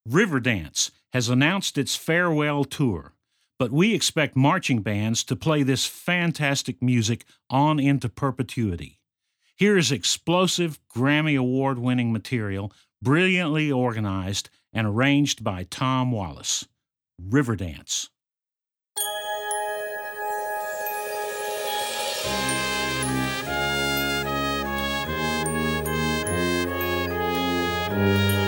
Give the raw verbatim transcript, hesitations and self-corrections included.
Riverdance has announced its farewell tour, but we expect marching bands to play this fantastic music on into perpetuity. Here is explosive, Grammy Award-winning material, brilliantly organized and arranged by Tom Wallace. Riverdance. Thank you.